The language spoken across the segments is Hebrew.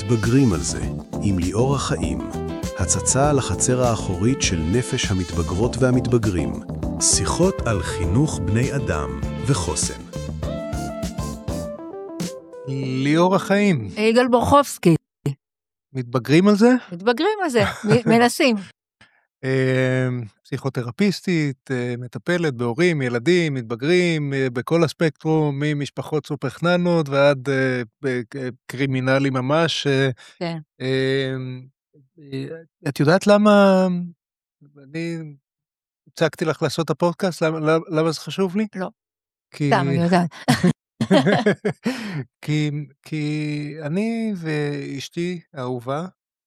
מתבגרים על זה, עם ליאור החיים, הצצה על החצר האחורית של נפש המתבגרות והמתבגרים, שיחות על חינוך בני אדם וחוסן. ליאור החיים. יגאל בורחובסקי. מתבגרים על זה? מתבגרים על זה, מנסים. פסיכותרפיסטית, מטפלת בהורים, ילדים, מתבגרים, בכל הספקטרום, ממשפחות סופר-חננות ועד קרימינלי ממש. כן. את יודעת למה אני הצגתי לך לעשות את הפודקאסט? למה זה חשוב לי? לא. סתם, אני יודעת. כי אני ואשתי האהובה,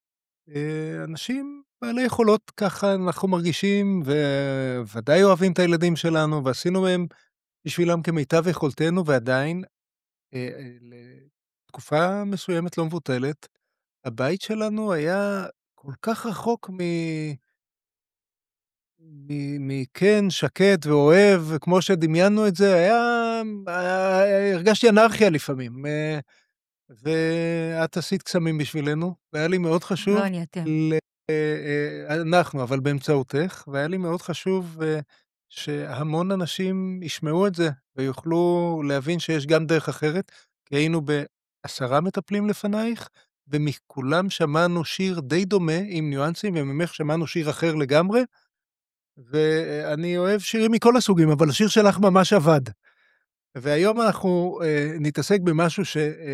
אנשים בעלי יכולות, ככה אנחנו מרגישים, וודאי אוהבים את הילדים שלנו, ועשינו מהם בשבילם כמיטב יכולתנו, ועדיין, לתקופה מסוימת לא מבוטלת, הבית שלנו היה כל כך רחוק מכן, שקט ואוהב, כמו שדמיינו את זה, הרגשתי אנרכיה לפעמים, ואת עשית קסמים בשבילנו, והיה לי מאוד חשוב, לא, אני אתם. אנחנו, אבל באמצעותך, והיה לי מאוד חשוב שהמון אנשים ישמעו את זה, ויוכלו להבין שיש גם דרך אחרת, כי היינו ב10 מטפלים לפנייך, ומכולם שמענו שיר די דומה, עם ניואנסים, וממך שמענו שיר אחר לגמרי, ואני אוהב שירים מכל הסוגים, אבל השיר שלך ממש עבד. והיום אנחנו נתעסק במשהו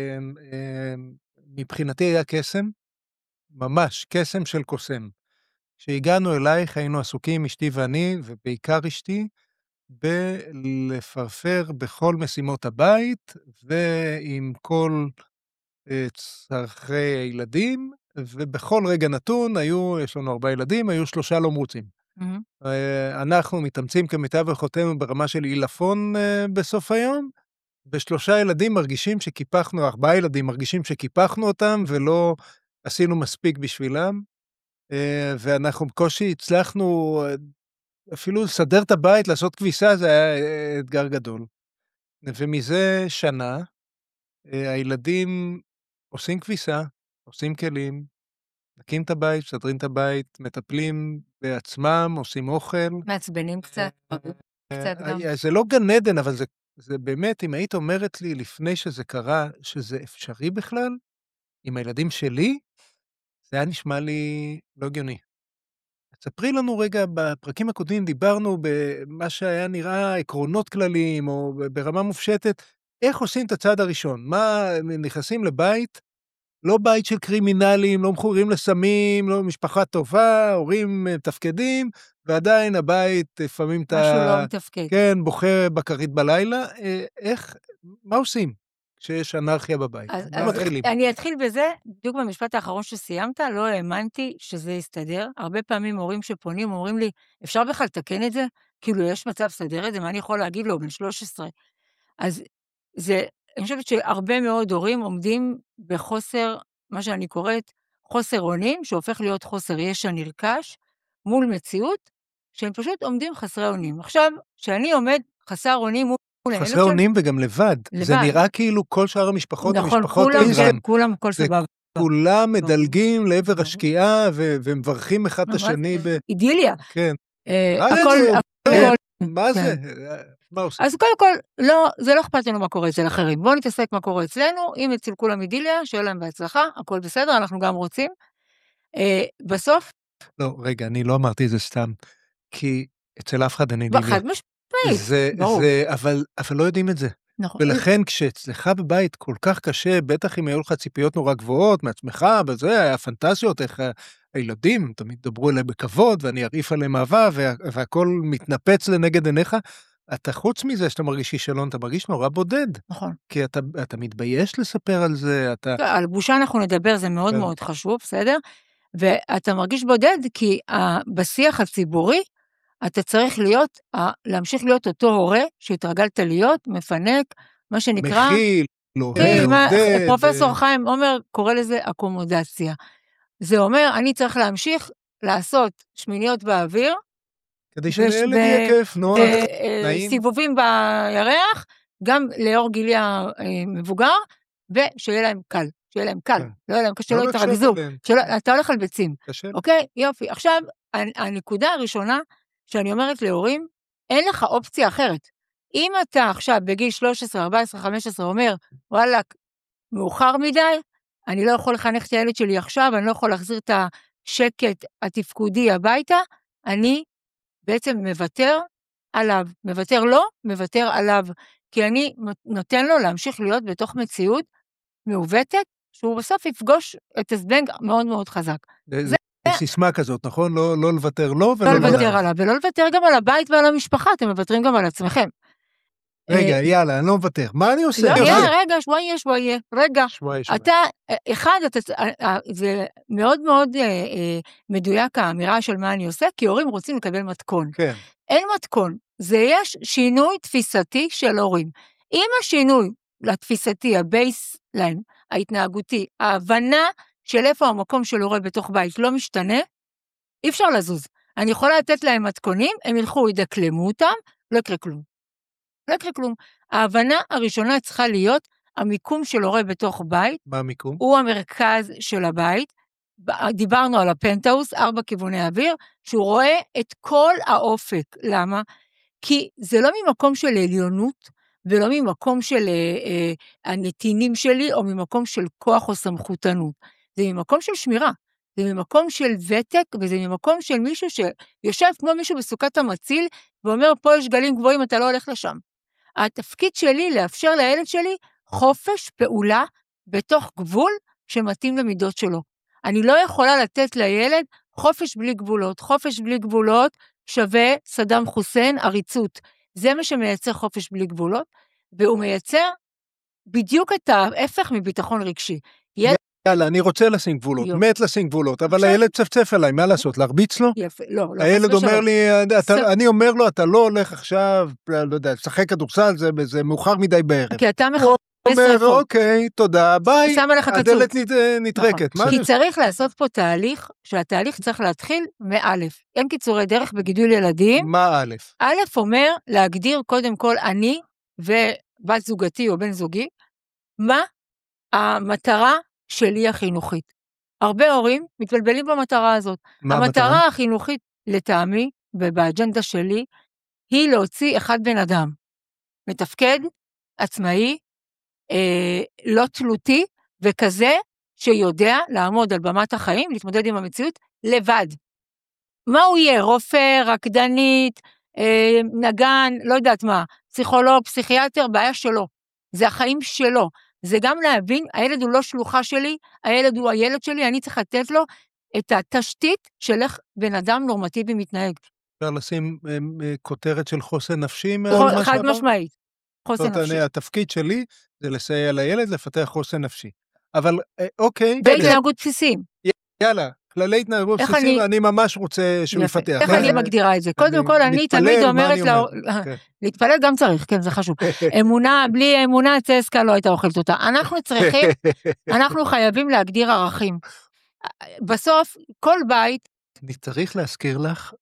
שמבחינתי היה קסם, ממש קסם של קוסם. כשהגענו אלייך היינו עסוקים, אשתי ואני, ובעיקר אשתי, בלפרפר בכל משימות הבית, ועם כל צרכי הילדים, ובכל רגע נתון יש לנו 4 ילדים, היו 3 לא מרוצים. אנחנו מתאמצים כמיטב יכולתנו ברמה של אילפון בסוף היום, ו3 ילדים מרגישים שקיפחנו, 4 ילדים מרגישים שקיפחנו אותם, ולא עשינו מספיק בשבילם, ואנחנו בקושי הצלחנו אפילו לסדר את הבית, לעשות כביסה, זה היה אתגר גדול. ומזה שנה, הילדים עושים כביסה, עושים כלים, נקים את הבית, סדרים את הבית, מטפלים בעצמם, עושים אוכל. מעצבנים קצת גם. זה לא גן עדן, אבל זה באמת, אם היית אומרת לי לפני שזה קרה, שזה אפשרי בכלל, עם הילדים שלי, זה היה נשמע לי לא הגיוני. תספרי לנו רגע, בפרקים הקודמים דיברנו במה שהיה נראה עקרונות כלליים, או ברמה מופשטת, איך עושים את הצעד הראשון? מה, נכנסים לבית, לא בית של קרימינלים, לא מכורים לסמים, לא משפחה טובה, הורים תפקדים, ועדיין הבית לפעמים משהו לא מתפקד. כן, בוכה בקרית בלילה. מה עושים כשיש אנרכיה בבית? מה מתחילים? אני אתחיל בזה, בדיוק במשפט האחרון שסיימת, לא האמנתי שזה יסתדר. הרבה פעמים הורים שפונים אומרים לי, אפשר בכלל לתקן את זה? כאילו יש מצב לסדר את זה, מה אני יכול להגיד לו, בן 13? אז אני חושבת שהרבה מאוד הורים עומדים בחוסר, מה שאני קוראת, חוסר אונים, שהופך להיות חוסר ישע נרכש, מול מציאות, שהם פשוט עומדים חסרי אונים. עכשיו, שאני עומד חסר אונים מול הילד חסרי אונים וגם לבד. זה נראה כאילו כל שאר המשפחות, נכון, כולם, כל סבב. כולם מדלגים לעבר השקיעה, ומברכים אחד את השני. אידיליה. כן. מה זה? אז קודם כל, זה לא אכפת לנו מה קורה אצל אחרים. בואו נתעסק מה קורה אצלנו, אם אצל כולם אידיליה, שיהיה להם בהצלחה, הכל בסדר, אנחנו גם רוצים. בסוף... לא, רגע, אני לא אמרתי את זה סתם, כי אצל אף אחד אין אידיליה. חד משמעית, ברור. אבל לא יודעים את זה. נכון. ולכן כשאצלך בבית כל כך קשה, בטח אם היו לך ציפיות נורא גבוהות מעצמך, בזה היה פנטזיות, איך הילדים תמיד דברו אליהם בכבוד, ואני אריף עליהם אהבה, והכל מתנפץ לנגד עיניך, אתה חוץ מזה שאתה מרגיש כישלון, אתה מרגיש נורא בודד. נכון. כי אתה מתבייש לספר על זה, על בושה אנחנו נדבר, זה מאוד מאוד חשוב, בסדר? ואתה מרגיש בודד, כי בשיח הציבורי, אתה צריך להמשיך להיות אותו הורה, שהתרגלת להיות, מפנק, מה שנקרא... מכיל, עודד. פרופסור חיים עומר קורא לזה אקומודציה. זה אומר, אני צריך להמשיך לעשות שמיניות באוויר, כדי שלילד יהיה כיף, נוח, נעים. סיבובים בירח, גם לאור גילי המבוגר, ושיהיה להם קל. שיהיה להם קל, כן. לא יהיה להם קשה, לא לא לחשוב יתרגזו, עליהם. אתה הולך על ביצים, קשה. אוקיי? יופי. עכשיו, הנקודה הראשונה שאני אומרת להורים, אין לך אופציה אחרת. אם אתה עכשיו בגיל 13, 14, 15 אומר, וואלה, מאוחר מדי, אני לא יכול לחנך את הילד שלי עכשיו, אני לא יכול להחזיר את השקט התפקודי הביתה, אני בעצם מוותר עליו, כי אני נותן לו להמשיך להיות בתוך מציאות מעוותת, שהוא בסוף יפגוש את הזבנג מאוד מאוד חזק. זה סיסמה כזאת, נכון? לא לוותר לו ולא לא לוותר עליו, ולא לוותר גם על הבית ועל המשפחה, אתם מוותרים גם על עצמכם. רגע, יאללה, אני לא מוותר. מה אני עושה? רגע, שבועיה, רגע. אתה, זה מאוד מאוד מדויק האמירה של מה אני עושה, כי הורים רוצים לקבל מתכון. כן. אין מתכון, יש שינוי תפיסתי של הורים. אם השינוי לתפיסתי, הבייסליין, ההתנהגותי, ההבנה של איפה המקום של הורה בתוך בית לא משתנה, אי אפשר לזוז. אני יכולה לתת להם מתכונים, הם ילכו, ידקלמו אותם, לא יקרה כלום. ההבנה הראשונה צריכה להיות, המיקום של הורה בתוך בית, מה המיקום? הוא המרכז של הבית, דיברנו על הפנטהאוס, 4 כיווני אוויר, שהוא רואה את כל האופק. למה? כי זה לא ממקום של עליונות, ולא ממקום של הנתינים שלי, או ממקום של כוח או סמכותנות. זה ממקום של שמירה, זה ממקום של ותק, וזה ממקום של מישהו שיושב כמו מישהו בסוכת המציל, ואומר, פה יש גלים גבוהים, אתה לא הולך לשם. התפקיד שלי לאפשר לילד שלי חופש פעולה בתוך גבול שמתאים למידות שלו. אני לא יכולה לתת לילד חופש בלי גבולות. חופש בלי גבולות שווה סדאם חוסיין, עריצות. זה מה שמייצר חופש בלי גבולות, והוא מייצר בדיוק את ההפך מביטחון רגשי. יאללה, אני רוצה לשים גבולות, מת לשים גבולות, אבל הילד צפצף עליי, מה לעשות, להרביץ לו? יפה, לא. הילד אומר לי, אני אומר לו, אתה לא הולך עכשיו, לא יודע, לשחק כדורסל, זה מאוחר מדי בערב. כי אתה הוא אומר, אוקיי, תודה, ביי, הדלת נטרקת. כי צריך לעשות פה תהליך, שהתהליך צריך להתחיל מאלף. אין קיצורי דרך בגידול ילדים. מה א'? א' אומר להגדיר קודם כל אני ובת זוגתי או בן זוגי, מה המטרה שלי החינוכית. הרבה הורים מתבלבלים במטרה הזאת. המטרה החינוכית לטעמי ובאג'נדה שלי, היא להוציא אחד בן אדם. מתפקד, עצמאי, לא תלותי, וכזה שיודע לעמוד על במת החיים, להתמודד עם המציאות, לבד. מה הוא יהיה? רופא, רקדנית, נגן, לא יודעת מה, פסיכולוג, פסיכיאטר, בעיה שלו. זה החיים שלו. זה גם להבין, הילד הוא לא שלוחה שלי, הילד הוא הילד שלי, אני צריך לתת לו את התשתית של איך בן אדם נורמטיבי מתנהג. אפשר לשים כותרת של חוסן נפשי? חד משמעית. חוסן נפשי. התפקיד שלי זה לסייע לילד לפתח חוסן נפשי. אבל אוקיי. והתנהגות בסיסיים. יאללה, כללי התנהגות בסיסיים, אני ממש רוצה שהוא יפתח. איך אני מגדירה את זה? קודם כל, אני תמיד אומרת, להתפלל גם צריך, כן, זה חשוב. אמונה, בלי אמונה, צסקה לא הייתה אוכלת אותה. אנחנו חייבים להגדיר ערכים. בסוף, כל בית... אני צריך להזכיר לך,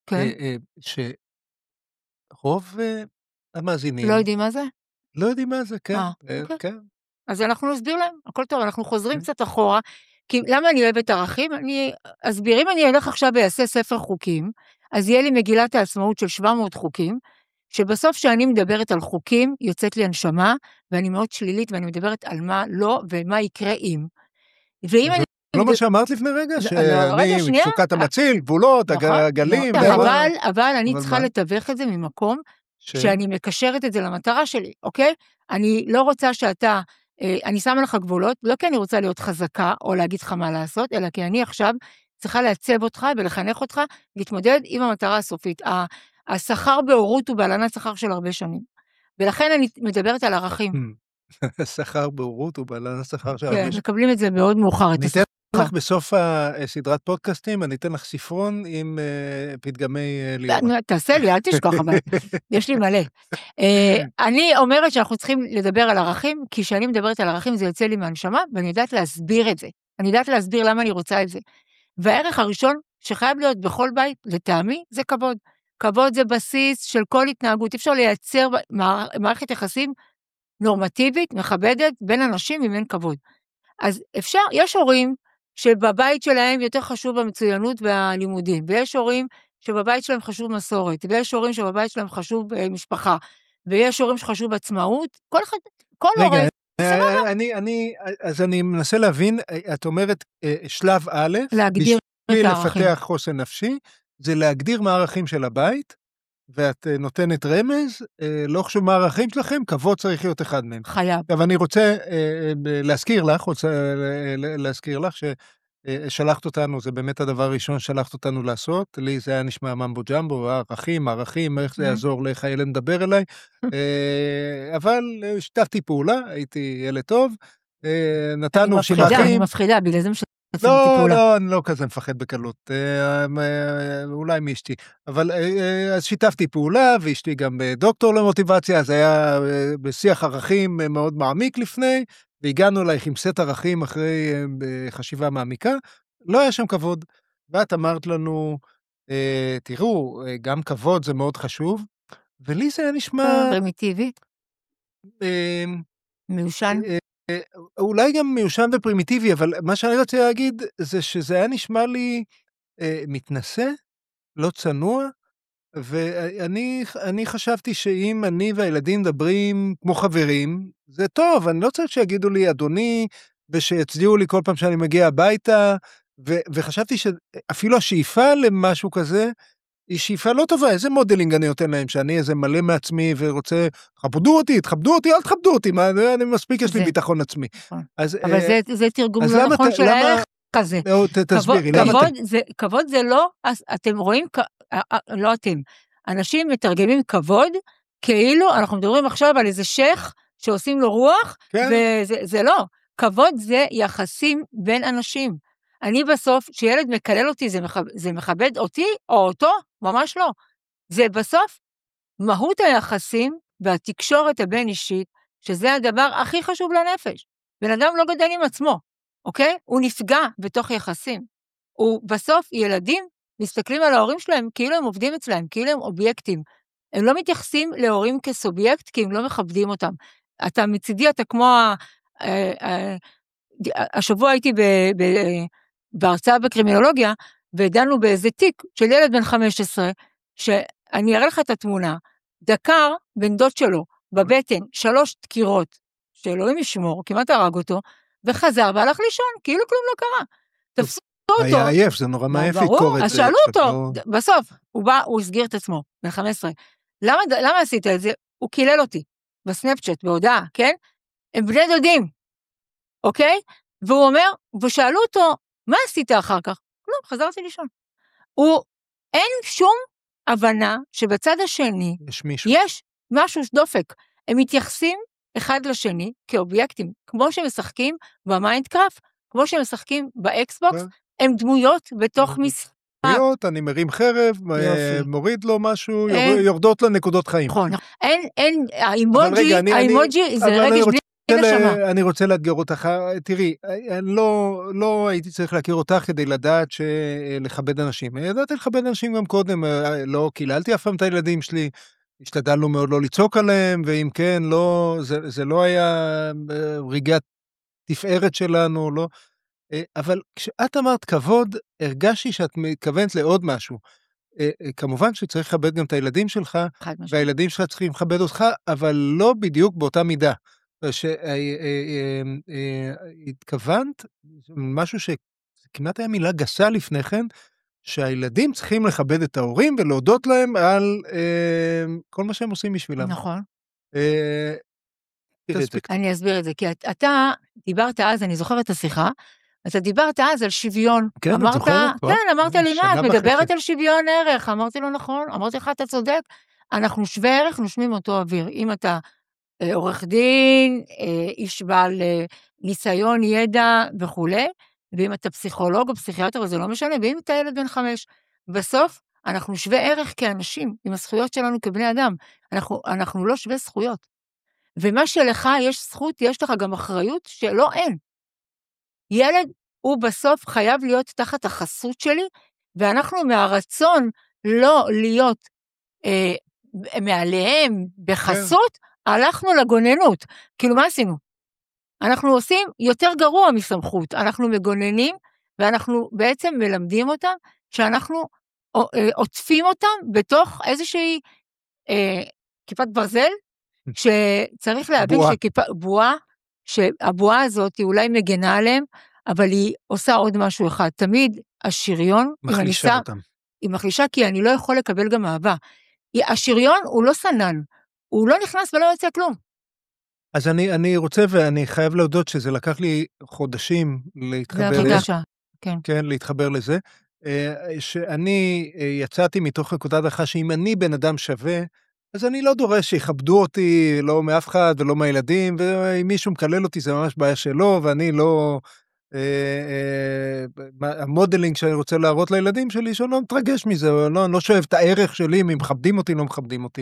שרוב המאזינים... לא יודעים מה זה? לא יודעים מה זה, כן. אז אנחנו נסביר להם, הכל טוב, אנחנו חוזרים קצת אחורה, כי למה אני אוהבת ערכים? אני אסביר, אם אני הולך עכשיו ויעשה ספר חוקים, אז יהיה לי מגילת העצמאות של 700 חוקים, שבסוף שאני מדברת על חוקים, יוצאת לי הנשמה, ואני מאוד שלילית, ואני מדברת על מה לא, ומה יקרה אם. ואם אני... לא מה שאמרת לפני רגע, שאני סוכת המציל, גבולות, הגלים... אבל אני צריכה לתווך את זה ממקום, שאני מקשרת את זה למטרה שלי, אוקיי? אני לא רוצה שאתה... אני שמה לך גבולות, לא כי אני רוצה להיות חזקה, או להגיד לך מה לעשות, אלא כי אני עכשיו צריכה לעצב אותך ולחנך אותך, להתמודד עם המטרה הסופית. השכר בהורות הוא בהלנת שכר של הרבה שנים. ולכן אני מדברת על ערכים. השכר בהורות הוא בהלנת שכר של הרבה שנים. כן, מקבלים את זה מאוד מאוחר. ניתן לך בסוף הסדרת פודקאסטים, אני אתן לך ספרון עם פתגמי ליאורה. תעשה לי, אל תשכח, אבל יש לי מלא. אני אומרת שאנחנו צריכים לדבר על ערכים, כי כשאני מדברת על ערכים זה יוצא לי מהנשמה, ואני יודעת להסביר את זה. אני יודעת להסביר למה אני רוצה את זה. והערך הראשון שחייב להיות בכל בית, לטעמי, זה כבוד. כבוד זה בסיס של כל התנהגות. אפשר לייצר מערכת יחסים נורמטיבית, מכבדת, בין אנשים אם אין כבוד. אז אפשר, יש הורים שבבית שלהם יותר חשוב המצוינות והלימודים, ויש הורים שבבית שלהם חשוב מסורת, ויש הורים שבבית שלהם חשוב משפחה, ויש הורים שחשוב עצמאות, כל אחד, כל הורה, סבבה. אז אני מנסה להבין, את אומרת, שלב א', להגדיר בשביל את הערכים. לפתח חוסן נפשי, זה להגדיר מה הערכים של הבית, ואת נותנת רמז, לא חשוב מה הערכים שלכם, כבוד צריך להיות אחד מהם. חייב. אבל אני רוצה להזכיר לך, ששלחת אותנו, זה באמת הדבר הראשון ששלחת אותנו לעשות, לי זה היה נשמע ממבו ג'מבו, ערכים, איך זה יעזור, איך הילד מדבר אליי, אבל שיתפתי פעולה, הייתי ילד טוב, נתנו שבחים. אני מפחידה, בגלל זה לא, אני לא כזה מפחד בקלות, אולי מאשתי, אבל אז שיתפתי פעולה, ואשתי גם דוקטור למוטיבציה, אז היה בשיח ערכים מאוד מעמיק לפני, והגענו אלייך עם סט ערכים אחרי חשיבה מעמיקה, לא היה שם כבוד, ואת אמרת לנו, תראו, גם כבוד זה מאוד חשוב, ולי זה היה נשמע פרימיטיבי, מיושן. אולי גם מיושן ופרימיטיבי, אבל מה שאני רוצה להגיד זה שזה היה נשמע לי מתנשא, לא צנוע, ואני חשבתי שאם אני והילדים מדברים כמו חברים, זה טוב, אני לא צריך שיגידו לי אדוני, ושיצדיעו לי כל פעם שאני מגיע הביתה, וחשבתי שאפילו השאיפה למשהו כזה, היא שאיפה לא טובה, איזה מודלינג אני נותן להם, שאני איזה מלא מעצמי ורוצה, תכבדו אותי, אל תכבדו אותי, אני מספיק, יש לי ביטחון עצמי. אבל זה תרגום לא נכון של הערך כזה. תסבירי, כבוד זה לא, אתם רואים, לא אתם, אנשים מתרגמים כבוד, כאילו אנחנו מדברים עכשיו על איזה שייך שעושים לו רוח, וזה לא, כבוד זה יחסים בין אנשים. אני בסוף, שילד מקלל אותי, זה מכבד אותי או אותו? ממש לא. זה בסוף מהות היחסים והתקשורת הבין אישית, שזה הדבר הכי חשוב לנפש. בן אדם לא גדל עם עצמו, אוקיי? הוא נפגע בתוך יחסים. ובסוף ילדים מסתכלים על ההורים שלהם כאילו הם עובדים אצלהם, כאילו הם אובייקטים. הם לא מתייחסים להורים כסובייקט, כי הם לא מכבדים אותם. אתה מצידי, אתה כמו השבוע הייתי בהרצאה בקרימינולוגיה, ודנו באיזה תיק של ילד בן 15, שאני אראה לך את התמונה, דקר בן דוד שלו, בבטן, 3 דקירות, שאלוהים ישמור, כמעט הרג אותו, וחזר והלך לישון, כאילו כלום לא קרה. תפסו אותו. היה עייף, זה נורא מעייף לקרוא את זה. אז שאלו אותו, בסוף, הוא בא, הוא הסגיר את עצמו, בן 15. למה עשית את זה? הוא קילל אותי, בסנאפצ'אט, בהודעה, כן? הם בני דודים, אוקיי? והוא אומר, ושאלו אותו, מה עשית אחר כך? לא, חזרתי לישון. אין שום הבנה שבצד השני, יש משהו דופק. הם מתייחסים אחד לשני כאובייקטים, כמו שמשחקים במיינדקראפט, כמו שמשחקים באקסבוקס, הם דמויות בתוך משחק. אני מרים חרב, מוריד לו משהו, יורדות לו נקודות חיים. נכון, האימוג'י זה רגש בלי אני רוצה לאתגר אותך, תראי, לא הייתי צריך להכיר אותך כדי לדעת לכבד אנשים. ידעתי לכבד אנשים גם קודם, לא קיללתי אף פעם את הילדים שלי, השתדלנו מאוד לא לצעוק עליהם, ואם כן, זה לא היה רגעת תפארת שלנו, לא. אבל כשאת אמרת כבוד, הרגשתי שאת מתכוונת לעוד משהו. כמובן שצריך לכבד גם את הילדים שלך, והילדים שלך צריכים לכבד אותך, אבל לא בדיוק באותה מידה. שהתכוונת, משהו שכמעט היה מילה גסה לפני כן, שהילדים צריכים לכבד את ההורים ולהודות להם על כל מה שהם עושים בשבילם. נכון. אני אסביר את זה, כי אתה דיברת אז, אני זוכרת את השיחה, אתה דיברת אז על שוויון. כן, את זוכרת? כן, אמרת לי מה, את מדברת על שוויון ערך, אמרתי לו נכון, אמרתי לך אתה צודק, אנחנו שווה ערך, נושמים אותו אוויר, אם אתה עורך דין, איש בעל ניסיון, ידע וכו', ואם אתה פסיכולוג או פסיכיאטר, זה לא משנה, ואם אתה ילד בן 5, בסוף אנחנו שווה ערך כאנשים, עם הזכויות שלנו כבני אדם, אנחנו לא שווה זכויות, ומה שלך יש זכות, יש לך גם אחריות שלא אין. ילד הוא בסוף חייב להיות תחת החסות שלי, ואנחנו מהרצון לא להיות מעליהם בחסות, הלכנו לגוננות. כאילו מה עשינו? אנחנו עושים יותר גרוע מסמכות, אנחנו מגוננים, ואנחנו בעצם מלמדים אותם, שאנחנו עוטפים אותם בתוך איזושהי כיפת ברזל, שצריך להבין בועה, שהבועה הזאת היא אולי מגנה עליהם, אבל היא עושה עוד משהו אחד, תמיד השריון, מחלישה אותם. היא מחלישה כי אני לא יכול לקבל גם אהבה. השריון הוא לא סנן, הוא לא נכנס ולא יוצא כלום. אז אני רוצה ואני חייב להודות שזה לקח לי חודשים להתחבר לזה. כן, להתחבר לזה. שאני יצאתי מתוך נקודת הנחה שאם אני בן אדם שווה, אז אני לא דורש שיכבדו אותי, לא מאף אחד ולא מהילדים, ואם מישהו מקלל אותי זה ממש בעיה שלו, ואני לא... המודלינג שאני רוצה להראות לילדים שלי, שאני לא מתרגש מזה, אני לא שואב את הערך שלי, אם מכבדים אותי, לא מכבדים אותי.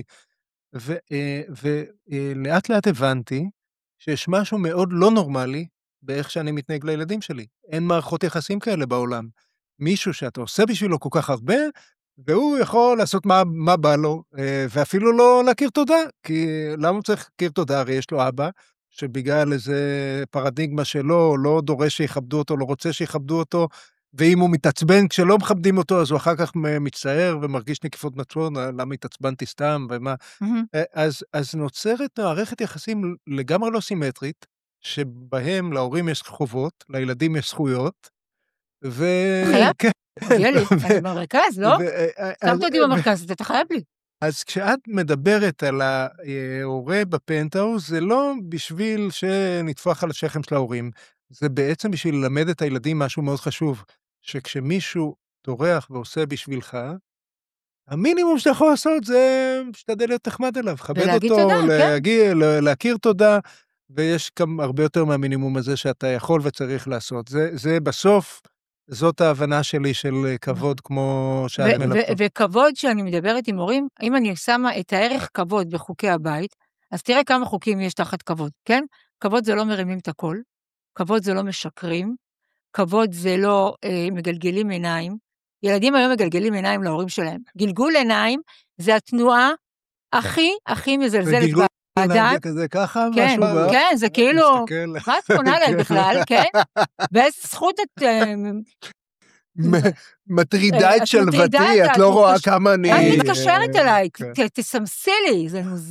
ולאט לאט הבנתי שיש משהו מאוד לא נורמלי באיך שאני מתנהג לילדים שלי. אין מערכות יחסים כאלה בעולם. מישהו שאתה עושה בשבילו כל כך הרבה, והוא יכול לעשות מה בא לו, ואפילו לא להכיר תודה, כי למה הוא צריך להכיר תודה? הרי יש לו אבא, שבגלל איזה פרדיגמה שלו, לא דורש שיכבדו אותו, לא רוצה שיכבדו אותו, ואם הוא מתעצבן כשלא מכבדים אותו, אז הוא אחר כך מצטער ומרגיש נקיפות מצפון, למה התעצבנתי סתם ומה. אז נוצרת מערכת יחסים לגמרי לא סימטרית, שבהם להורים יש חובות, לילדים יש זכויות, חייב? ילד, אני במרכז, לא? שמת אותי במרכז, אתה חייב לי. אז כשאת מדברת על ההורה בפנטהאוז, זה לא בשביל שנטפח על השכם של ההורים, זה בעצם בשביל ללמד את הילדים משהו מאוד חשוב, שכשמישהו טורח ועושה בשבילך, המינימום שאתה יכול לעשות זה שתדל להיות נחמד אליו, לכבד אותו, להכיר תודה, ויש גם הרבה יותר מהמינימום הזה שאתה יכול וצריך לעשות. זה בסוף, זאת ההבנה שלי של כבוד כמו שאת מלפתות. וכבוד שאני מדברת עם הורים, אם אני שמה את הערך כבוד בחוקי הבית, אז תראה כמה חוקים יש תחת כבוד, כן? כבוד זה לא מרימים את הכל, כבוד זה לא משקרים, כבוד זה לא מגלגלים עיניים, ילדים היום מגלגלים עיניים להורים שלהם. גלגול עיניים זה התנועה הכי מזלזלת באדם. כזה ככה, כן, משהו כן, זה כאילו, מה את פונה להם בכלל, כן? באיזה זכות את... מטרידה את שלוותי, את לא רואה כמה אני... את מתקשרת אליי, תסמסי לי, זה מוזר.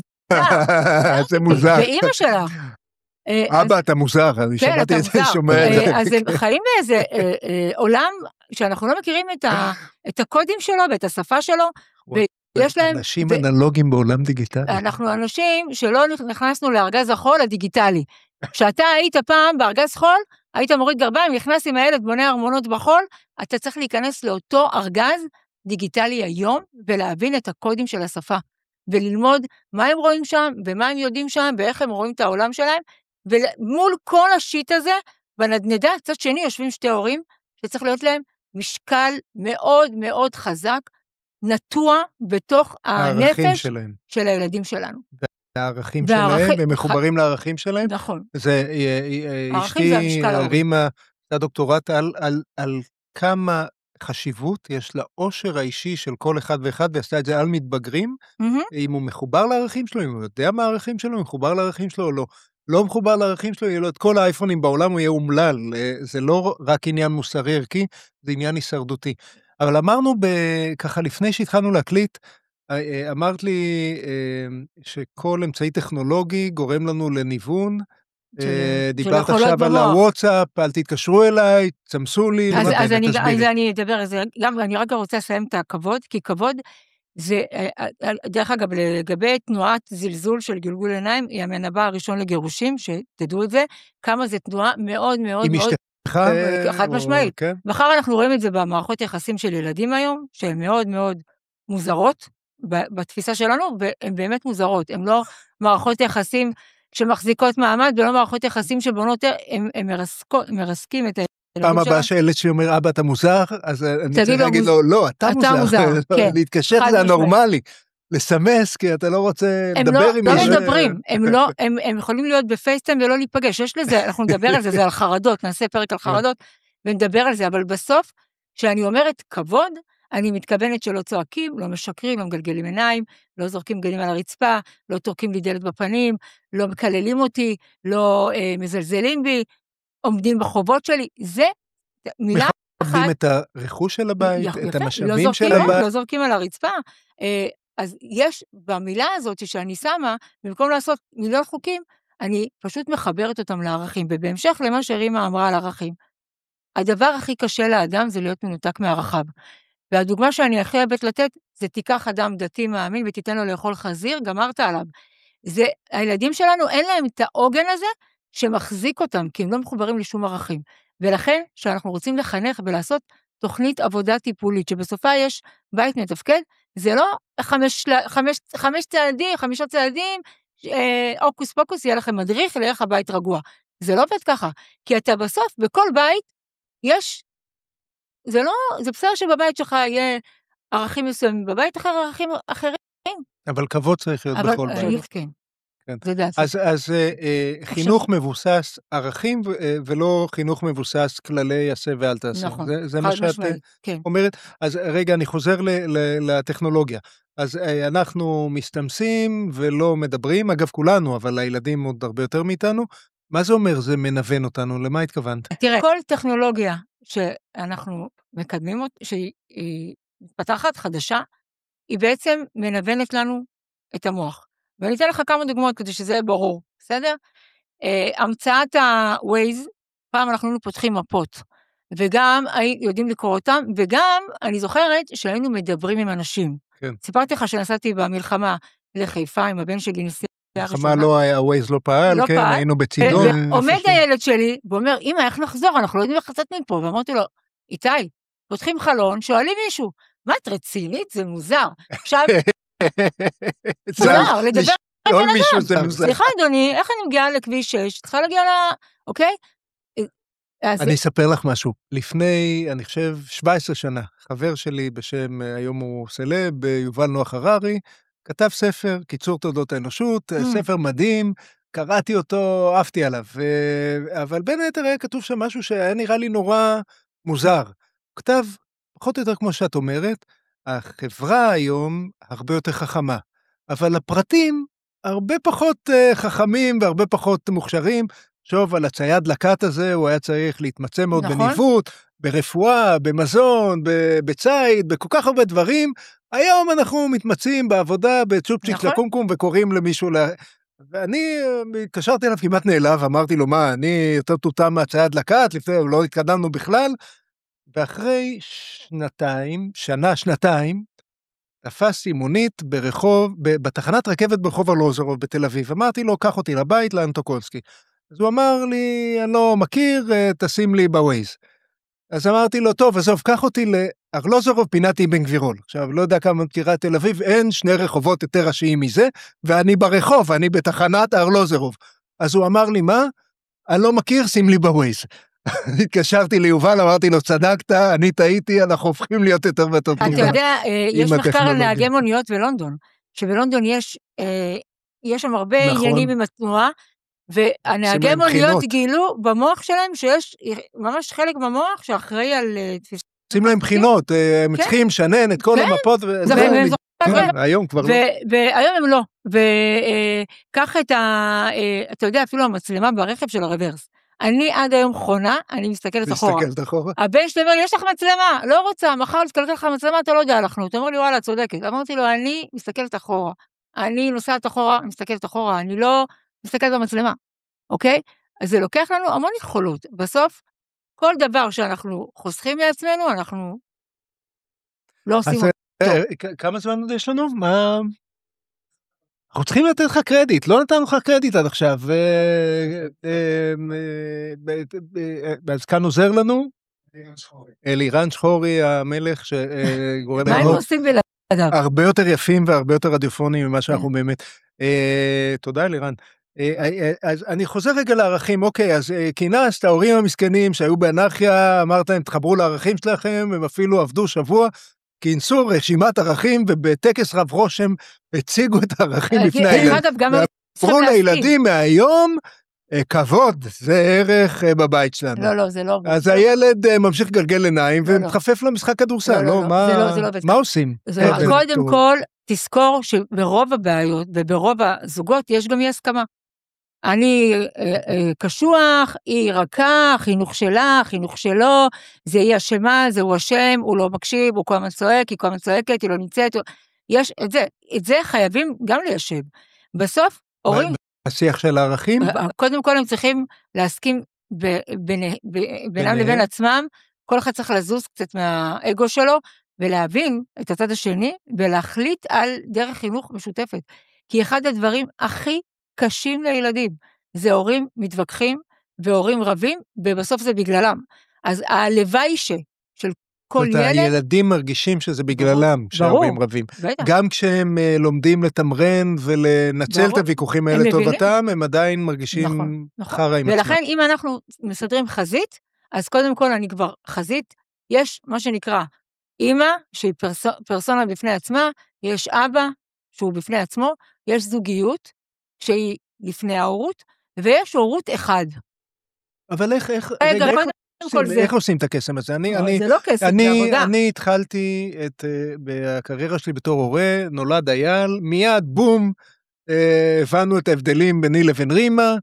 זה מוזר. ואימא שלך. אבא, אתה מוזר, אני שמעתי את זה, שומע את זה. אז הם חיים באיזה עולם שאנחנו לא מכירים את הקודים שלו ואת השפה שלו, ויש להם... אנשים אנלוגיים בעולם דיגיטלי. אנחנו אנשים שלא נכנסנו לארגז החול הדיגיטלי. כשאתה היית פעם בארגז חול, היית מוריד גרביים, נכנס עם הילד בונה ארמונות בחול, אתה צריך להיכנס לאותו ארגז דיגיטלי היום, ולהבין את הקודים של השפה, וללמוד מה הם רואים שם, ומה הם יודעים שם, ואיך הם רואים את העולם שלהם, ומול כל השיט הזה, בנדנדה, צד שני, יושבים שתי הורים, שצריך להיות להם משקל מאוד מאוד חזק, נטוע בתוך הנפש של הילדים שלנו. הערכים שלהם, הם מחוברים לערכים שלהם. נכון. זה, אשתי הרימה את הדוקטורט על כמה חשיבות יש לאושר האישי של כל אחד ואחד, ועשתה את זה על מתבגרים, אם הוא מחובר לערכים שלו, אם הוא יודע מה הערכים שלו, אם הוא מחובר לערכים שלו או לא. לא מחובר לערכים שלו, יהיה לו את כל האייפונים בעולם, הוא יהיה אומלל. זה לא רק עניין מוסרי ערכי, זה עניין הישרדותי. אבל אמרנו ככה לפני שהתחלנו להקליט, אמרת לי שכל אמצעי טכנולוגי גורם לנו לניוון, דיברת עכשיו על הוואטסאפ, אל תתקשרו אליי, צמסו לי. אז אני אדבר על זה, גם אני רק רוצה לסיים את הכבוד, כי כבוד זה, דרך אגב, לגבי תנועת זלזול של גלגול עיניים, היא המנבא הראשון לגירושים, שתדעו את זה, כמה זה תנועה מאוד מאוד מאוד, חד משמעית. מחר אנחנו רואים את זה במערכות יחסים של ילדים היום, שהן מאוד מאוד מוזרות, בתפיסה שלנו, והן באמת מוזרות, הן לא מערכות יחסים שמחזיקות מעמד, ולא מערכות יחסים שבונות, הם מרסקים את הילדים שלנו. פעם הבאה שילד שאומר, אבא, אתה מוזר, אז אני צריך להגיד לו, לא, אתה מוזר. להתקשר זה הנורמלי. לסמס, כי אתה לא רוצה לדבר עם מישהו. לא מדברים, הם יכולים להיות בפייסטיים ולא להיפגש, יש לזה, אנחנו נדבר על זה, זה על חרדות, נעשה פרק על חרדות, ונדבר על זה, אבל בסוף, כשאני אומרת כבוד, אני מתכוונת שלא צועקים, לא משקרים, לא מגלגלים עיניים, לא זורקים גלים על הרצפה, לא תורקים לי דלת בפנים, לא מקללים אותי, לא מזלזלים בי, עומדים בחובות שלי, זה מילה אחת. מכבדים את הרכוש של הבית, את המשאבים של הבית. לא זורקים על הרצפה. אז יש במילה הזאת שאני שמה, במקום לעשות מיליון חוקים, אני פשוט מחברת אותם לערכים, ובהמשך למה שרימה אמרה על ערכים. הדבר הכי קשה לאדם זה להיות מנותק מערכיו. והדוגמה שאני הכי אוהבת לתת, זה תיקח אדם דתי מאמין ותיתן לו לאכול חזיר, גמרת עליו. זה, הילדים שלנו אין להם את העוגן הזה שמחזיק אותם, כי הם לא מחוברים לשום ערכים. ולכן, שאנחנו רוצים לחנך ולעשות תוכנית עבודה טיפולית, שבסופה יש בית מתפקד, זה לא 5 צעדים, אוקוס פוקוס, יהיה לכם מדריך, לאיך הבית רגוע. זה לא עובד ככה, כי אתה בסוף, בכל בית, יש, זה בסדר שבבית שלך יהיה ערכים מסוימים, בבית אחר ערכים אחרים. אבל כבוד צריך להיות בכל בית. כן. אז חינוך מבוסס ערכים, ולא חינוך מבוסס כללי עשה ואל תעשה. נכון, זה מה שאת אומרת. אז רגע, אני חוזר לטכנולוגיה. אז אנחנו מסתמסים ולא מדברים, אגב כולנו, אבל הילדים עוד הרבה יותר מאיתנו. מה זה אומר? זה מנוון אותנו, למה התכוונת? תראה, כל טכנולוגיה שאנחנו מקדמים, שהיא מתפתחת חדשה, היא בעצם מנוונת לנו את המוח. ואני אתן לך כמה דוגמאות כדי שזה יהיה ברור, בסדר? המצאת ה-Waze, פעם אנחנו פותחים מפות, וגם יודעים לקרוא אותם, וגם אני זוכרת שהיינו מדברים עם אנשים. כן. סיפרתי לך שנסעתי במלחמה לחיפה עם הבן שלי נסיעה ראשונה. מלחמה לא היה, ה-Waze לא פעל, כן, היינו בצידו. ועומד הילד שלי, ואומר, אמא, איך נחזור? אנחנו לא יודעים איך לצאת מפה. ואמרתי לו, איתי, פותחים חלון, שואלים מישהו, מה את רצינית? זה מוזר. עכשיו, מוזר, לדבר על בן אדם. סליחה, אדוני, איך אני מגיעה לכביש 6? צריכה להגיע אוקיי? אני אספר לך משהו. לפני, אני חושב, 17 שנה, חבר שלי בשם, היום הוא סלב, יובל נוח הררי, כתב ספר, קיצור תולדות האנושות, ספר מדהים, קראתי אותו, אהבתי עליו, אבל בין היתר היה כתוב שם משהו שהיה נראה לי נורא מוזר. הוא כתב, פחות או יותר כמו שאת אומרת, החברה היום הרבה יותר חכמה, אבל הפרטים הרבה פחות חכמים והרבה פחות מוכשרים. שוב, על הצייד לקט הזה, הוא היה צריך להתמצא מאוד בניווט, ברפואה, במזון, בצייד, בכל כך הרבה דברים. היום אנחנו מתמצאים בעבודה, בצ'ופצ'יק לקומקום, וקוראים למישהו ואני התקשרתי אליו כמעט נעלב, אמרתי לו, מה, אני יותר טוטם מהצייד לקט, לפני לא התקדמנו בכלל, ואחרי שנתיים, תפסתי מונית בתחנת רכבת ברחוב ארלוזורוב בתל אביב, אמרתי לו, קח אותי לבית לאנטוקולסקי. אז הוא אמר לי, אני לא מכיר, תשים לי בווייז. אז אמרתי לו, טוב, עזוב, קח אותי לארלוזורוב, פינת אבן גבירול. עכשיו, לא יודע כמה מכירה תל אביב, אין שני רחובות יותר ראשיים מזה, ואני ברחוב, אני בתחנת ארלוזורוב. אז הוא אמר לי, מה? אני לא מכיר, שים לי בווייז. התקשרתי ליובל, אמרתי לו, צדקת, אני טעיתי, אנחנו הופכים להיות יותר ויותר טובים. אתה יודע, יש מחקר על נהגי מוניות בלונדון, שבלונדון יש שם הרבה עניינים עם התנועה, והנהגי מוניות גילו במוח שלהם שיש ממש חלק במוח שאחראי על עושים להם בחינות, הם צריכים לשנן את כל המפות, היום כבר לא. והיום הם לא, וכך אתה יודע, אפילו המצלמה ברכב של הרוורס, אני עד היום חונה, אני מסתכלת אחורה. הבן שלי אומר לי, יש לך מצלמה? לא רוצה, מחר תקלקל לך מצלמה, אתה לא יודע לחנות. הוא אומר לי, וואלה, צודקת. אמרתי לו, אני מסתכלת אחורה. אני נוסעת אחורה, מסתכלת אחורה, אני לא מסתכלת במצלמה. אוקיי? אז זה לוקח לנו המון יכולות. בסוף, כל דבר שאנחנו חוסכים לעצמנו, אנחנו לא עושים אותו. כמה זמן עוד יש לנו? מה? אנחנו צריכים לתת לך קרדיט, לא נתנו לך קרדיט עד עכשיו, אז כאן עוזר לנו, אלירן שחורי המלך, מה הם עושים בלעדיו? הרבה יותר יפים והרבה יותר רדיופונים ממה שאנחנו באמת, תודה אלירן, אז אני חוזר רגע לערכים, אוקיי, אז כינס את ההורים המסכנים שהיו באנרכיה, אמרת להם תחברו לערכים שלכם, הם אפילו עבדו שבוע, כינסו רשימת ערכים, ובטקס רב רושם הציגו את הערכים לפני הילדים. ועברו לילדים מהיום, כבוד, זה ערך בבית שלנו. לא, זה לא. אז הילד ממשיך לגלגל עיניים ומתחפף למשחק כדורסל, לא? מה עושים? קודם כל, תזכור שברוב הבעיות וברוב הזוגות יש גם אי הסכמה. אני קשוח, היא רכה, חינוך שלה, חינוך שלו, זה היא אשמה, זה הוא אשם, הוא לא מקשיב, הוא כל הזמן צועק, היא כל הזמן צועקת, היא לא נמצאת, יש את זה חייבים גם ליישב. בסוף, הורים... השיח של הערכים? קודם כל הם צריכים להסכים בינם לבין עצמם, כל אחד צריך לזוז קצת מהאגו שלו, ולהבין את הצד השני, ולהחליט על דרך חינוך משותפת. כי אחד הדברים הכי קשים לילדים, זה הורים מתווכחים, והורים רבים, ובסוף זה בגללם. אז הלוואי של כל ילד... הילדים מרגישים שזה בגללם, שההורים רבים. גם כשהם לומדים לתמרן ולנצל את הוויכוחים האלה לטובתם, הם עדיין מרגישים חרא עם עצמם. ולכן אם אנחנו מסדרים חזית, אז קודם כל אני כבר חזית, יש מה שנקרא אמא, שהיא פרסונה בפני עצמה, יש אבא, שהוא בפני עצמו, יש זוגיות, שהיא לפני ההורות, ויש הורות אחד. אבל איך עושים את הקסם הזה? זה לא קסם, זה עבודה. אני התחלתי בקריירה שלי בתור הורה, נולד אייל, מיד בום, הבנו את ההבדלים ביני לבין רימה,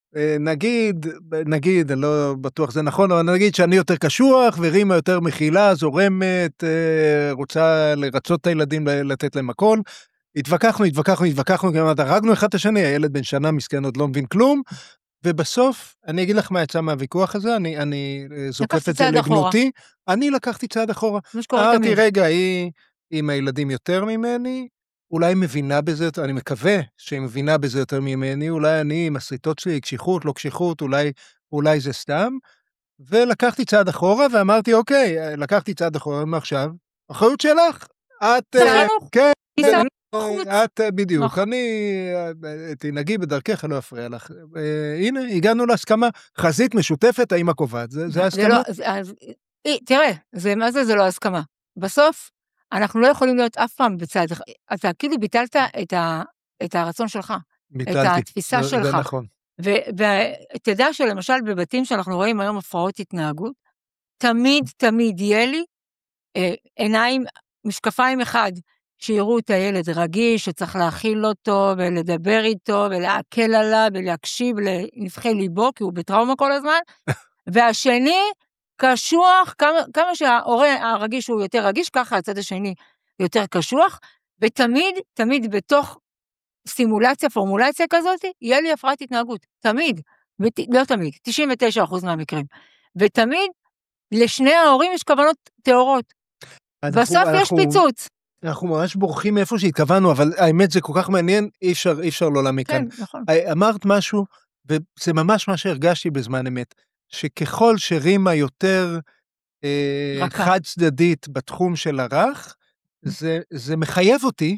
נגיד, אני לא בטוח זה נכון, אבל נגיד שאני יותר קשוח, ורימה יותר מכילה, זורמת, רוצה לרצות את הילדים, לתת להם הכל, התווכחנו, כמעט הרגנו אחד את השני, הילד בן שנה מסכן עוד לא מבין כלום, ובסוף, אני אגיד לך מה יצא מהוויכוח הזה, אני זוקף את זה לגנותי, אני לקחתי צעד אחורה, אמרתי רגע, היא עם הילדים יותר ממני, אולי מבינה בזה, אני מקווה שהיא מבינה בזה יותר ממני, אולי אני עם הסריטות שלי, קשיחות, לא קשיחות, אולי זה סתם, ולקחתי צעד אחורה, ואמרתי אוקיי, לקחתי צעד אחורה, מעכשיו, אחריות שלך, את, כן, את בדיוק, אני תנהגי בדרכך, לא אפריע לך. הנה, הגענו להסכמה, חזית משותפת, האמא קובעת, זה הסכמה? תראה, מה זה לא הסכמה. בסוף, אנחנו לא יכולים להיות אף פעם בצד, אתה כאילו ביטלת את הרצון שלך, את התפיסה שלך. זה נכון. ותדע שלמשל בבתים שאנחנו רואים היום הפרעות התנהגות, תמיד יהיה לי עיניים, משקפיים אחד, שיראו את הילד רגיש, שצריך להכיל אותו, ולדבר איתו, ולהקל עליו, ולהקשיב לנבחי ליבו, כי הוא בטראומה כל הזמן, והשני, קשוח, כמה שההורה הרגיש הוא יותר רגיש, ככה הצד השני יותר קשוח, ותמיד בתוך סימולציה, פורמולציה כזאת, יהיה לי הפרעת התנהגות, לא תמיד, 99% מהמקרים, ותמיד לשני ההורים יש כוונות תיאורות, בסוף יש פיצוץ. אנחנו ממש בורחים מאיפה שהתכוונו, אבל האמת זה כל כך מעניין, אי אפשר לא להעמיק כאן. כן, נכון. אמרת משהו, וזה ממש מה שהרגשתי בזמן אמת, שככל שרימה יותר חד צדדית בתחום של הרך, זה מחייב אותי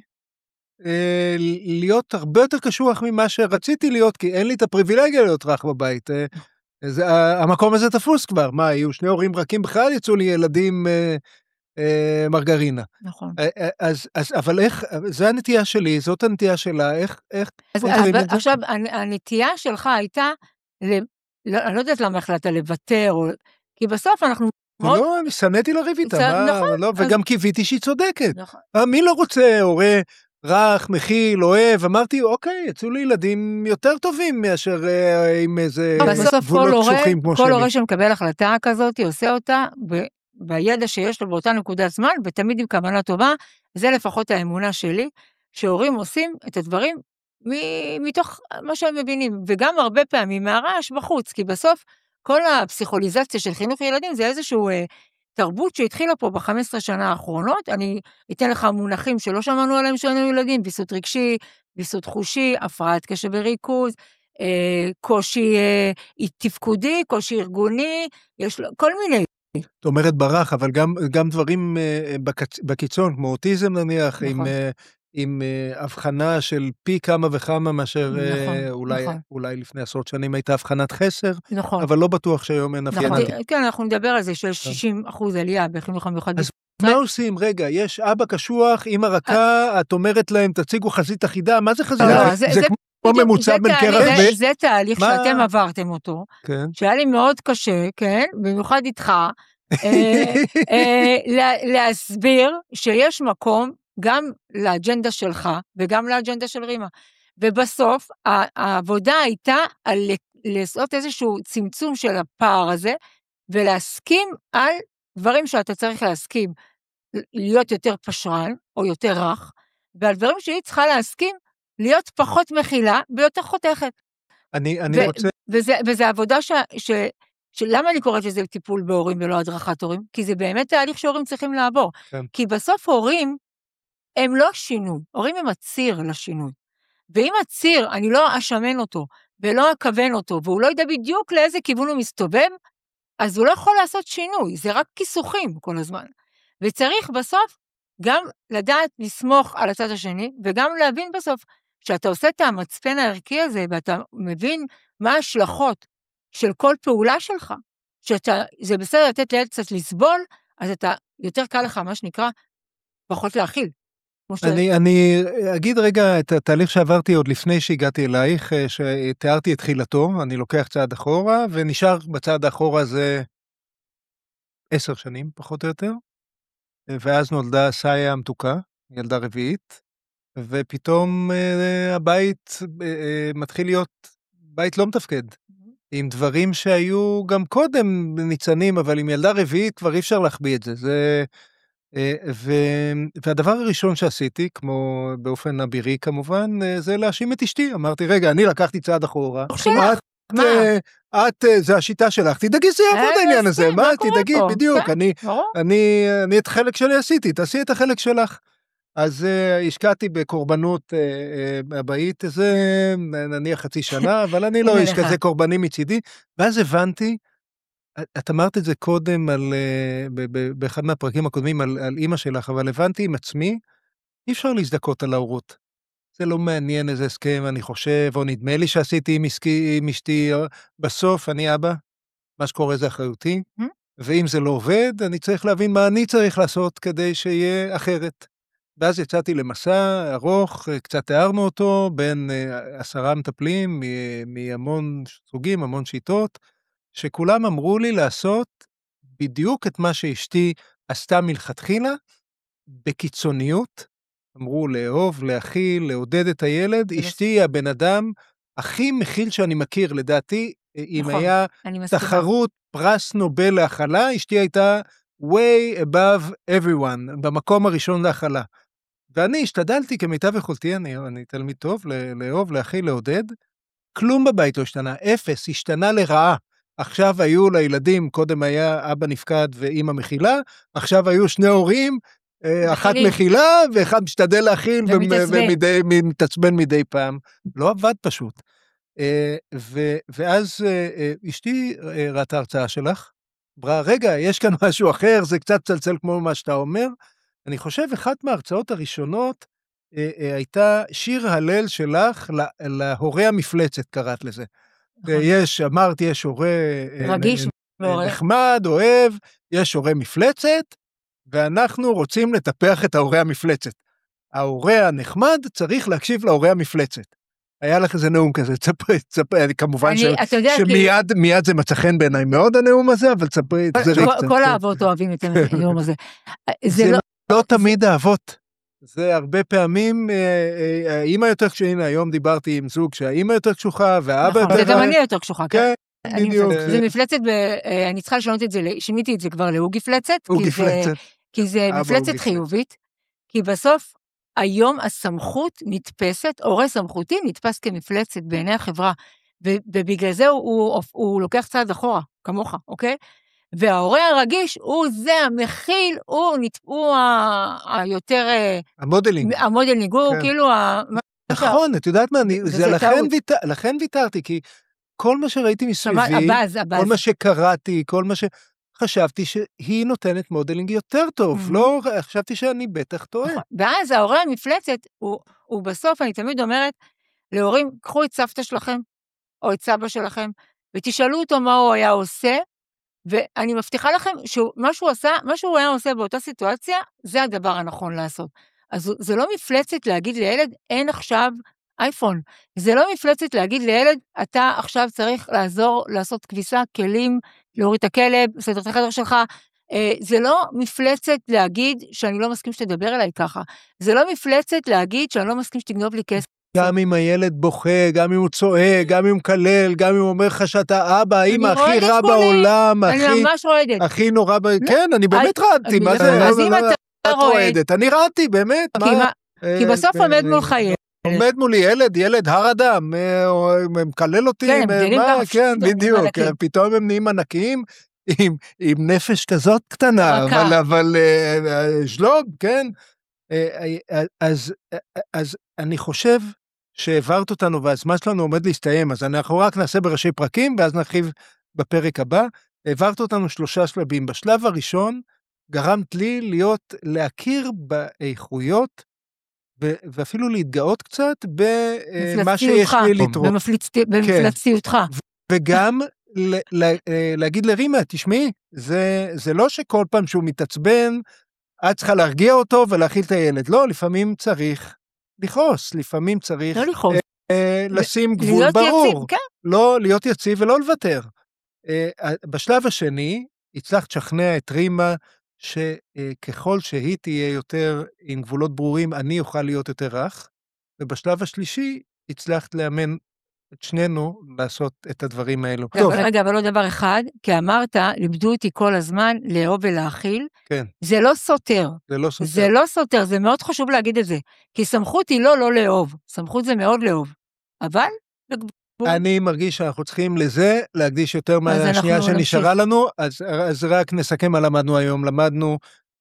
להיות הרבה יותר קשוח ממה שרציתי להיות, כי אין לי את הפריבילגיה להיות רך בבית. המקום הזה תפוס כבר, מה, יהיו שני הורים רכים בכלל, יצאו לי ילדים מרגרינה. נכון. אבל איך, זה הנטייה שלי, זאת הנטייה שלה, איך... עכשיו, הנטייה שלך הייתה, אני לא יודעת למה החלטת לוותר, כי בסוף אנחנו... לא, אני שנאתי לריב איתה, וגם קיוויתי שהיא צודקת. נכון. מי לא רוצה הורה רך, מכיל, אוהב, אמרתי, אוקיי, יצאו לי ילדים יותר טובים מאשר עם איזה גבולות קשוחים כמו שלי. כל הורה שמקבל החלטה כזאת, עושה אותה בידע שיש לו באותה נקודת זמן, ותמיד עם כוונה טובה, זה לפחות האמונה שלי, שהורים עושים את הדברים מתוך מה שהם מבינים, וגם הרבה פעמים מהרעש בחוץ, כי בסוף כל הפסיכוליזציה של חינוך ילדים זה איזשהו תרבות שהתחילה פה ב-15 שנה האחרונות, אני אתן לך מונחים שלא שמענו עליהם שהיינו ילדים, ויסות רגשי, ויסות חושי, הפרעת קשב וריכוז, קושי תפקודי, קושי ארגוני, יש לו כל מיני. זאת אומרת ברח, אבל גם דברים בקיצון, כמו אוטיזם נניח, עם הבחנה של פי כמה וכמה מאשר אולי לפני עשרות שנים הייתה הבחנת חסר, אבל לא בטוח שהיום אין הבחנה. כן, אנחנו נדבר על זה שיש 60% עלייה בחינוך המיוחד. אז מה עושים? רגע, יש אבא קשוח, אמא רכה, את אומרת להם, תציגו חזית אחידה, מה זה חזית אחידה? פה ממוצע בין קרח זה תהליך שאתם עברתם אותו, שהיה לי מאוד קשה, כן, במיוחד איתך, להסביר שיש מקום גם לאג'נדה שלך, וגם לאג'נדה של רימה. ובסוף, העבודה הייתה על לעשות איזשהו צמצום של הפער הזה, ולהסכים על דברים שאתה צריך להסכים, להיות יותר פשרן, או יותר רך, ועל דברים שהיא צריכה להסכים, להיות פחות מכילה, ויותר חותכת. אני רוצה... וזה עבודה שלמה אני קוראת לזה טיפול בהורים ולא הדרכת הורים? כי זה באמת תהליך שהורים צריכים לעבור. כן. כי בסוף הורים הם לא שינוי, הורים הם הציר לשינוי. ואם הציר, אני לא אשמן אותו, ולא אכוון אותו, והוא לא יודע בדיוק לאיזה כיוון הוא מסתובב, אז הוא לא יכול לעשות שינוי, זה רק כיסוכים כל הזמן. וצריך בסוף גם לדעת לסמוך על הצד השני, וגם להבין בסוף, שאתה עושה את המצפן הערכי הזה, ואתה מבין מה ההשלכות של כל פעולה שלך, שזה בסדר לתת לילד קצת לסבול, אז אתה יותר קל לך, מה שנקרא, פחות להכיל. אני אגיד רגע את התהליך שעברתי עוד לפני שהגעתי אלייך, שתיארתי את תחילתו, אני לוקח צעד אחורה, ונשאר בצעד האחורה הזה 10 שנים, פחות או יותר, ואז נולדה סאיה המתוקה, ילדה רביעית, ופתאום הבית מתחיל להיות בית לא מתפקד, עם דברים שהיו גם קודם ניצנים, אבל עם ילדה רביעית כבר אי אפשר להחביא את זה, והדבר הראשון שעשיתי, כמו באופן אבירי כמובן, זה להאשים את אשתי. אמרתי, רגע, אני לקחתי צעד אחורה. זה השיטה שלך, תדאגי זה יעבוד העניין הזה, מה? תדאגי, בדיוק, אני את החלק שלי עשיתי, תעשי את החלק שלך. אז השקעתי בקורבנות הבאית, זה נניח 0.5 שנה, אבל אני לא איש כזה קורבני מצידי, ואז הבנתי, את אמרת את זה קודם באחד מהפרקים הקודמים על אמא שלך, אבל הבנתי עם עצמי, אי אפשר להזדכות על ההורות. זה לא מעניין איזה הסכם, אני חושב, או נדמה לי שעשיתי עם אשתי, בסוף אני אבא, מה שקורה זה אחריותי, ואם זה לא עובד, אני צריך להבין מה אני צריך לעשות כדי שיהיה אחרת. ואז יצאתי למסע ארוך, קצת תיארנו אותו, בין 10 מטפלים, מהמון סוגים, המון שיטות, שכולם אמרו לי לעשות בדיוק את מה שאשתי עשתה מלכתחילה, בקיצוניות, אמרו לאהוב, להכיל, לעודד את הילד, אשתי היא הבן אדם הכי מכיל שאני מכיר, לדעתי, אם היה תחרות פרס נובל להכלה, אשתי הייתה way above everyone, במקום הראשון להכלה. ואני השתדלתי כמיטב יכולתי, אני תלמיד טוב, לאהוב, להכיל, לעודד, כלום בבית לא השתנה, 0, השתנה לרעה. עכשיו היו לילדים, קודם היה אבא נפקד ואמא מכילה, עכשיו היו 2 הורים, אחת מכילה ואחד משתדל להכיל ומתעצבן מדי פעם. לא עבד פשוט. ואז אשתי ראתה הרצאה שלך, אמרה, רגע, יש כאן משהו אחר, זה קצת צלצל כמו מה שאתה אומר. אני חושב, אחת מההרצאות הראשונות הייתה שיר הלל שלך להורי המפלצת, קראת לזה. אמרת, יש הורה רגיש, נחמד, אוהב, יש הורה מפלצת, ואנחנו רוצים לטפח את ההורה המפלצת. ההורה הנחמד צריך להקשיב להורה המפלצת. היה לך איזה נאום כזה, כמובן שמיד זה מצא חן בעיניי מאוד הנאום הזה, אבל תספרי, תחזרי קצת. כל האבות אוהבים את הנאום הזה. זה לא תמיד האבות. זה הרבה פעמים, האמא יותר קשוחה, הנה היום דיברתי עם זוג שהאמא יותר קשוחה, והאבא יותר... זה גם אני יותר קשוחה, כן? בדיוק. זה מפלצת, אני צריכה לשנות את זה, שיניתי את זה כבר לאוגי פלצת, כי זה מפלצת חיובית, כי בסוף היום הסמכות נתפסת, הורה סמכותי נתפס כמפלצת בעיני החברה, ובגלל זה הוא לוקח צעד אחורה, כמוך, אוקיי? וההורה הרגיש הוא זה המכיל, הוא היותר... המודלינג, הוא כאילו... נכון, את יודעת מה, לכן ויתרתי, כי כל מה שראיתי מסביבי, כל מה שקראתי, כל מה שחשבתי שהיא נותנת מודלינג יותר טוב, לא חשבתי שאני בטח טועה. ואז ההורה המפלצת, הוא בסוף, אני תמיד אומרת, להורים, קחו את סבתא שלכם, או את סבא שלכם, ותשאלו אותו מה הוא היה עושה, ואני מבטיחה לכם שמה שהוא היה עושה באותה סיטואציה, זה הדבר הנכון לעשות. אז זה לא מפלצת להגיד לילד, אין עכשיו אייפון. זה לא מפלצת להגיד לילד, אתה עכשיו צריך לעזור, לעשות כביסה, כלים, להוריד את הכלב, לסדר את החדר שלך. זה לא מפלצת להגיד שאני לא מסכים שתדבר אליי ככה. זה לא מפלצת להגיד שאני לא מסכים שתגנוב לי כסף. גם אם הילד בוכה, גם אם הוא צועק, גם אם הוא מקלל, גם אם הוא אומר לך שאתה אבא, האמא הכי רע בעולם, אני ממש רועדת. הכי נורא, כן, אני באמת רעדתי, מה זה? אז אם אתה רועדת. אני רעדתי, באמת. כי בסוף עומד מול חיי. עומד מולי ילד הר אדם, מקלל אותי, כן, בדיוק, פתאום הם נהיים ענקיים, עם נפש כזאת קטנה, אבל שלום, כן. אז אני חושב שהעברת אותנו, והזמן שלנו עומד להסתיים, אז אנחנו רק נעשה בראשי פרקים, ואז נרחיב בפרק הבא. העברת אותנו 3 שלבים. בשלב הראשון, גרמת לי להכיר באיכויות, ואפילו להתגאות קצת במה שיש לי לתרום. במפלצתיותך. וגם להגיד לרימה, תשמעי, זה לא שכל פעם שהוא מתעצבן, את צריכה להרגיע אותו ולהכיל את הילד. לא, לפעמים צריך לכעוס, לפעמים צריך לשים גבול ברור. לא להיות יציב ולא לוותר. בשלב השני, הצלחת לשכנע את רימה, שככל שהיא תהיה יותר עם גבולות ברורים, אני אוכל להיות יותר רך, ובשלב השלישי, הצלחת לאמן את שנינו לעשות את הדברים האלו. רגע, אבל לא דבר אחד, כי אמרת, לימדו אותי כל הזמן לאהוב ולהכיל, כן. זה לא סותר. זה לא סותר. זה מאוד חשוב להגיד את זה, כי סמכות היא לא לאהוב, סמכות זה מאוד לאהוב, אבל... אני מרגיש שאנחנו צריכים לזה להקדיש יותר מהשנייה שנשארה לנו, אז רק נסכם מה למדנו היום. למדנו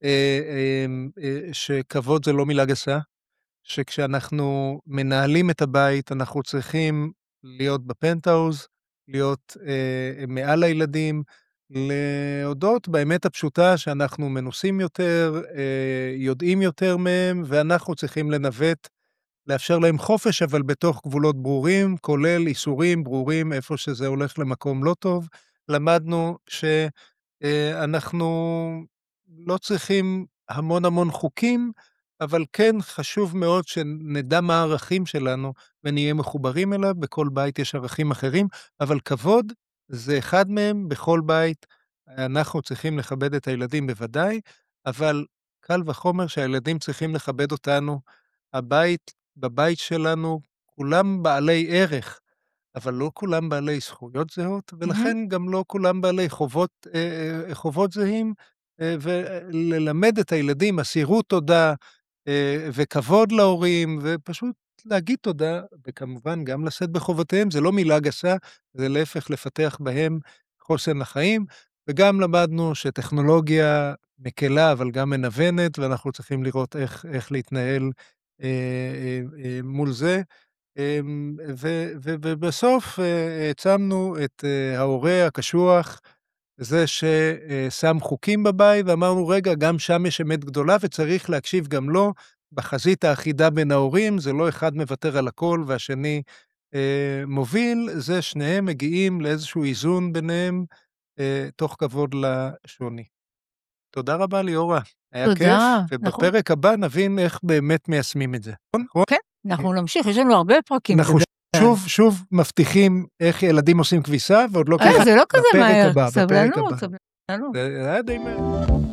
שכבוד זה לא מילה גסה, שכשאנחנו מנהלים את הבית, אנחנו צריכים להיות בפנטהאוז, להיות מעל הילדים, להודות באמת הפשוטה שאנחנו מנוסים יותר, יודעים יותר מהם, ואנחנו צריכים לנווט, לאפשר להם חופש, אבל בתוך גבולות ברורים, כולל איסורים ברורים, איפה שזה הולך למקום לא טוב. למדנו שאנחנו לא צריכים המון חוקים, אבל כן חשוב מאוד שנדע מה הערכים שלנו, ונהיה מחוברים אליו. בכל בית יש ערכים אחרים, אבל כבוד זה אחד מהם בכל בית. אנחנו צריכים לכבד את הילדים בוודאי, אבל קל וחומר שהילדים צריכים לכבד אותנו. בבית שלנו כולם בעלי ערך, אבל לא כולם בעלי זכויות זהות, ולכן גם לא כולם בעלי חובות זהים, וללמד את הילדים מסירות תודה, וכבוד להורים, ופשוט להגיד תודה, וכמובן גם לשאת בחובותיהם. זה לא מילה גסה, זה להפך לפתח בהם חוסן לחיים, וגם למדנו שטכנולוגיה מקלה, אבל גם מנוונת, ואנחנו צריכים לראות איך להתנהל מול זה, ובסוף הצמנו את ההורה הקשוח, זה ששם חוקים בבית, ואמרנו, רגע, גם שם יש אמת גדולה, וצריך להקשיב גם לו, בחזית האחידה בין ההורים, זה לא אחד מוותר על הכל, והשני מוביל, זה שניהם מגיעים לאיזשהו איזון ביניהם, תוך כבוד לשוני. תודה רבה ליאורה, היה כיף, ובפרק הבא נבין איך באמת מיישמים את זה. כן, אנחנו נמשיך, יש לנו הרבה פרקים. אנחנו שוב מבטיחים איך ילדים עושים כביסה, ועוד לא זה לא כזה מהר, בפרק הבא. סבלנות. זה היה די מהר.